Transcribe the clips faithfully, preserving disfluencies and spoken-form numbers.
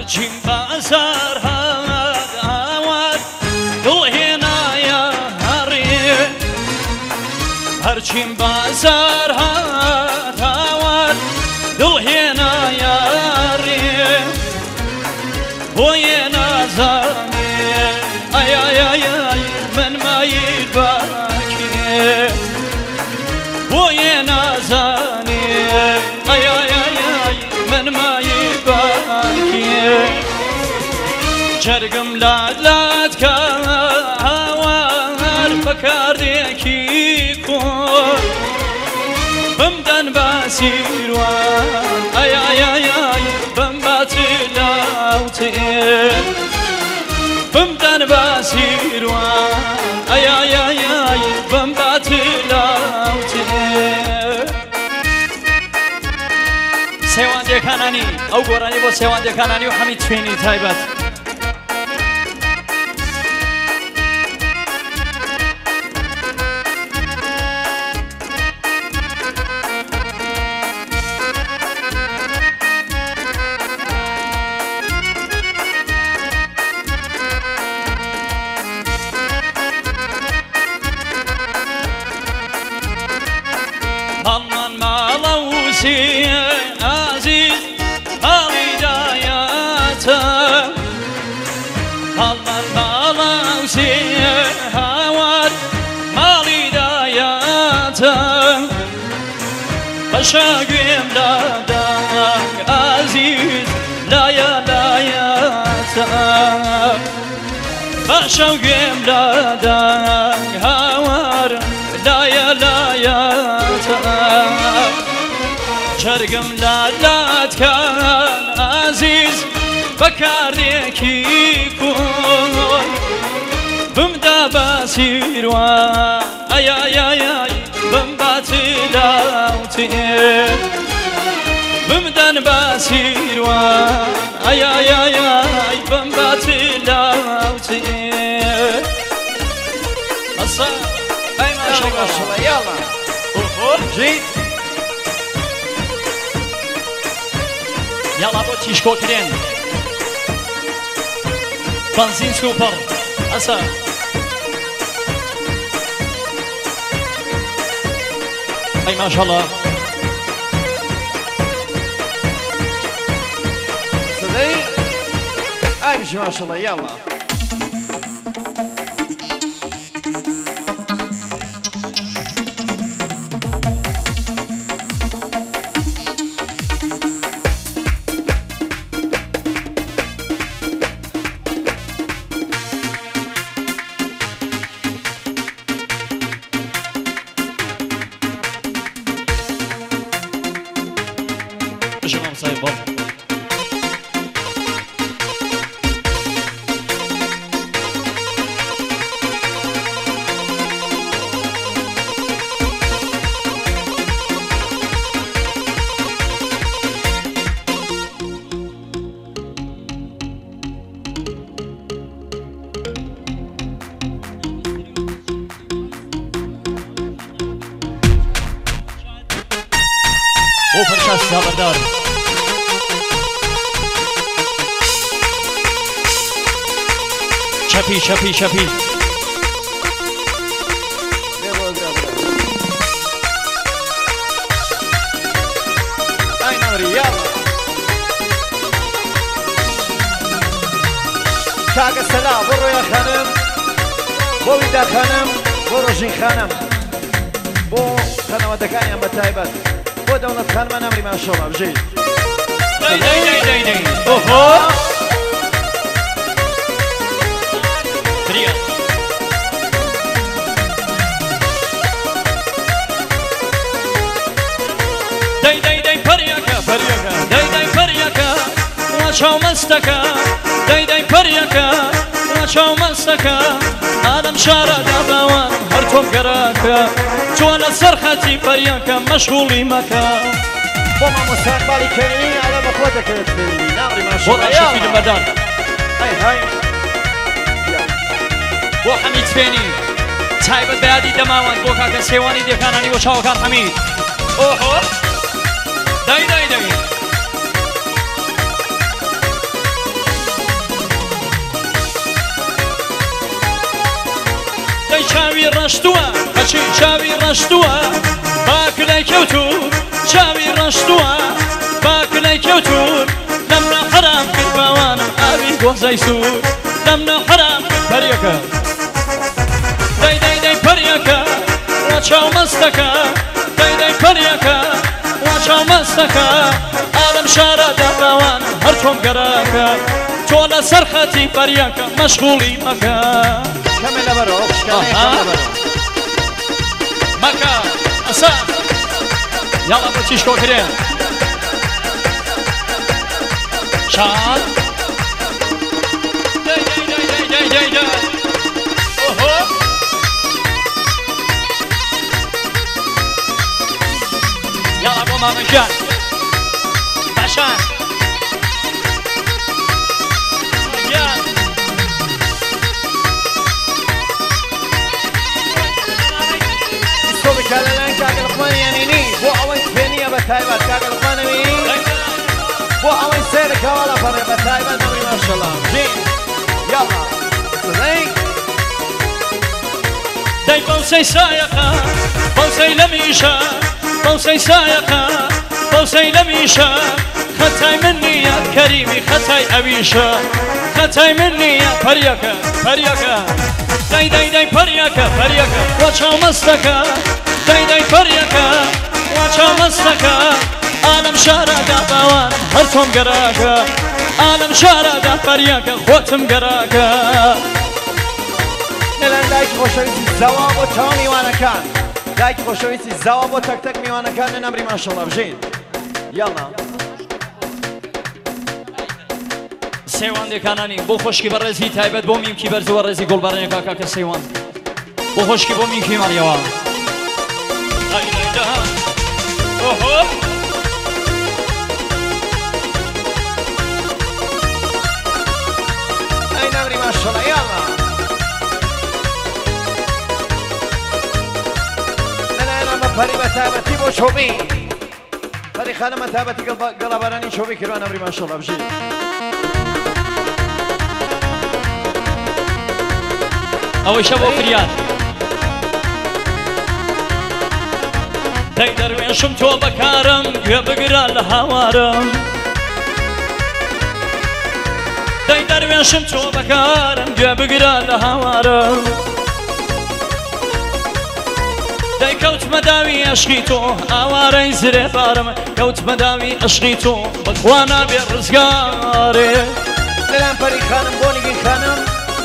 هرچین بازار هاوار دل هنایا هری هرچین بازار هاوار دل هنایا هری بوی نازانی ای ای ای ای من مایل باکی بوی نازانی ای ای ای ای من مایل باکی جرگم لالات که هوار بکارده کی کن بمدن باسیروان ای ای ای ای بم باتلاوتی بمدن باسیروان ای ای ای ای بم باتلاوتی سیوان دکانانی او گورانی با سیوان دکانانی و حمید فینی تایبت عزیز حالی دایاتا هالمن بالاوسی هوار مالی دایاتا باشا گویم دادن عزیز لایا دایاتا باشا گویم دادن هوار لایا دایاتا جرگم لالات کن عزیز بکارده کی کن بمدا باسیروان ای ای ای ای بم باتلاوتی بمدن باسیروان ای ای ای ای بم باتلاوتی اصلا ای ماشاءالله یالا جی يلا بو تيشكو كرين بنزين سوبر أسا أي ما شاء الله صدي أي ما شاء الله يلا او فرشاست خبردار چپی چپی چپی ای نوری یلا کاغ سلا برو یا خانم بو ویدا خانم برو جین خانم بو خانوادەکانیان بە تایبەت بۆ دەوڵەت خانمان ئەمری ماشەڵڵا بژێیت دەی دەی دەی دەی دەی ئۆهۆ فریا دەی دەی دەی پەریەکە پەریەکە دەی دەی پەریەکە وا چاو مەستەکە دەی دەی پەریەکە وا چاو مەستەکە ئادەم شارەدا باوان هەر تۆم گەراکە چۆ لەسەر خەتی پەریەکە مەشغوڵی مەکە بۆ مامۆستان باڵی کەرێنی ئالا بەخۆ دەکەوێت فێری ناڕی بۆ ماشەڵڵا ڕاشەفی لەمەدان های های بۆ حەمید فێنی تایبەت بە یادی دەماوەند بۆ کاکە سێوانی دێکانانی بۆ چاوەکان حەمید ئۆهۆ دەی دەی دەی دەی چاوی ڕەشتووە بەچی چاوی ڕەشتووە باکلای کەوتور چاوی ڕەشتووە باکلای کەوتور لەم ناو حەرام کرد باوانم ئاوی گۆزەی سوور لەم ناو حەرام کرد پەریەکە دەی دەی دەی پەریەکە وا چاو مەستەکە دەی دەی پەریەکە وا چاو مەستەکە ئالەم شارەدا باوانم هەر تۆم گەراکە تۆ لەسەر خەتی پەریەکە مەشغوڵی مەکە كمل لبرو كمل لبرو مەکە ئەسان یاڵا بۆ چیش کۆکرێن شاد دەی دەی دەی دەی دەی دەی دەی ئۆهۆ یاڵا بۆ مامەژان باشان گیان صوبي كالالان كاك القمان يميني بو اوين سبينية بتايبات كاك القمان يميني بو اوين سيرك هوالا فرق بتايبات نمري ما شاء الله زين يلا صدقين دەی بەوسەی سایەقە بەوسەی لە میشە بەوسەی سایەقە بەوسەی لە میشە خەتای من نییە کەریمی خەتای ئەویشە خەتای من نییە پەریەکە پەریەکە دەی دەی دەی پەریەکە پەریەکە وا چاو مەستەکە دەی دەی پەریەکە وا چاو مەستەکە ئالەم شارەدا باوانم هەر تۆم گەراکە ئالەم شارەدا پەریەکە خۆتم گەراکە نلان دایکی خۆشەویستی زەوا بۆ تەواو میوانەکان دایکی خۆشەویستی زەوا بۆ تەک تەک میوانەکان نەمری ماشەڵڵا بژین یاڵا سەیواندەکانانی بۆ خۆشکی بەڕێزی تایبەت بۆ میمکی بەرزەوە ڕێزی گوڵبارەیەکە کاکە سەیوان بۆ خۆشکی بۆ میمکی مەریەوە ئۆهۆ ئەی نەمری ماشەڵڵا یاڵا پەری بە تایبەتی بۆ چۆبی پەری خانمە تایبەتی گەڵابارانی چۆبی کردوان ئەمری ماشەڵڵا بژین ئەوەی شە بۆ فریاد دەی دەروێشم تۆ بەکارم گوێ بگرە لە هاوارم دەی دەروێشم تۆ بەکارم گوێ بگرە لە هاوارم دەی کەوتمە داوی عشقی تۆ ئاوارەی زرێ بارم کەوتمە داوی عشقی تۆ بەخوا نابێ ڕزگارێ لەلام پەری خانم بۆ نیگین خانم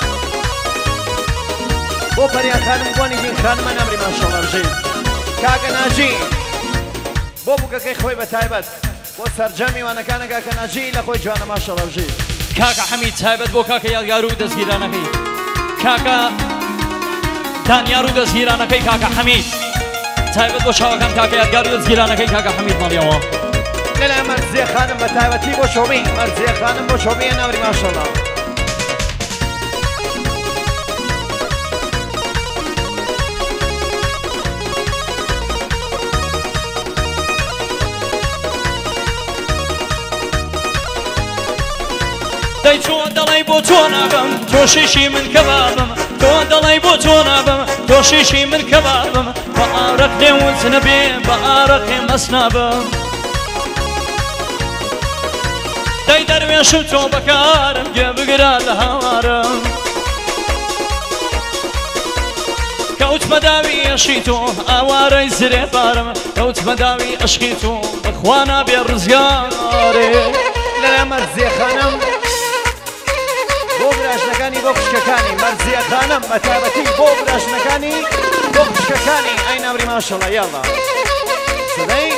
بۆ پەریان خانم بۆ نیگین خانمە نەمری ماشەڵڵا بژین کاکە ناجی بۆ بووکەکەی خۆی بە تایبەت بۆ سەرجەم میوانەکانە کاکە ناجی لە خۆی جوانە ماشەڵڵا بژین کاکە حەمید تایبەت بۆ کاکە یادگار و دەستگیرانەکەی کاکە دانیار و دەستگیرانەکەی کاکە حەمید تایبەت بۆ چاوەکان کاکە یادگار و دەستگیرانەکەی کاکە حەمید مەڵیەوە لەلا مەرزیە خانم بە تایبەتی بۆ چۆمی مەرزیە خانم بۆ چۆمیە نەمری ماشەڵڵا دەی تۆ دەڵێی بۆ تۆ نابم تۆشیشی من کەبابم تۆ دەڵێی بۆ تۆ نابم تۆشیشی من کەبابم بە ئارەق لێوت نەبێ بە ئارەقێ مەست نابم دەی دەروێشم تۆ بەکارم گوێ بگرە لە هاوارم کەوتمە داوی عشقی تۆ ئاوارەی زرێ بارم کەوتمە داوی عشقی تۆ بەخوا نابێ ڕزگارێ لەلا مەرزیە خانم بۆ براشنەکانی بۆ خوشکەکانی مەرزیە خانم بە تایبەتی بۆ براشنەکانی بۆ خوشکەکانی ئەی نەمری ماشەڵڵا یاڵا سەدەی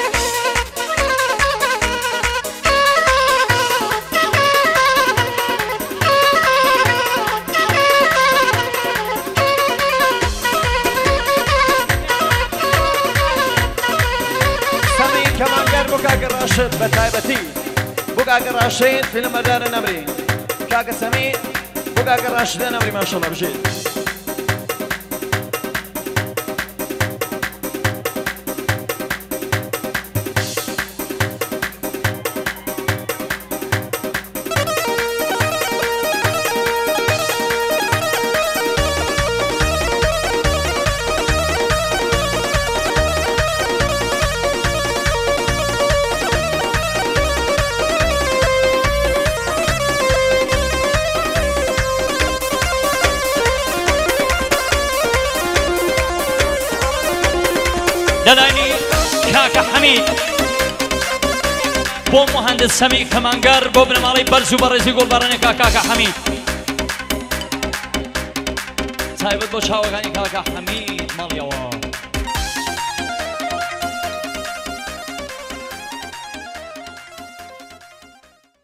سەمی کەمانگەر بۆ کاکە ڕاشد بە تایبەتی بۆ کاکە ڕاشید فیلمبەردارە نەمری کاکە سەمی بۆ کاکە ڕاشدە نەمری ماشەڵڵا بژین لەلایانی کاکە حەمید بۆ مهندس سەمی کەمانگەر بۆ بنەماڵەی بەرز و بەڕێزی گۆڵبەرانێکا کاکە حەمید تایبەت بۆ چاوەکانی کاکە حەمید ماڵیەوە